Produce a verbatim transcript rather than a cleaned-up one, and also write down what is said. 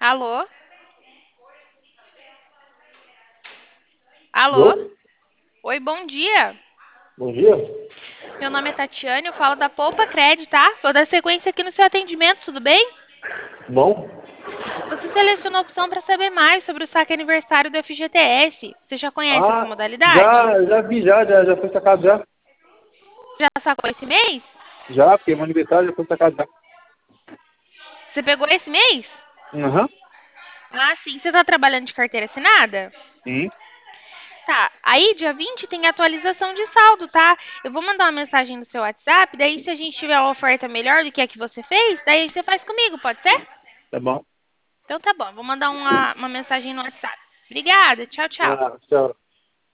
Alô? Alô? Alô? Oi, bom dia. Bom dia. Meu nome é Tatiane, eu falo da Poupa Cred, tá? Vou dar sequência aqui no seu atendimento, tudo bem? Bom? Você selecionou a opção para saber mais sobre o saque aniversário do F G T S. Você já conhece essa Ah, modalidade? já, já vi, já, já, já foi sacado já. Já sacou esse mês? Já, porque meu aniversário já foi sacado já. Você pegou esse mês? Aham. Ah, sim. Você está trabalhando de carteira assinada? Sim, Tá. Aí, dia vinte, tem atualização de saldo, tá? Eu vou mandar uma mensagem no seu WhatsApp, daí se a gente tiver uma oferta melhor do que a que você fez, daí você faz comigo, pode ser? tá bom. Então tá bom, vou mandar uma, uma mensagem no WhatsApp. Obrigada, tchau, tchau. Ah, tchau.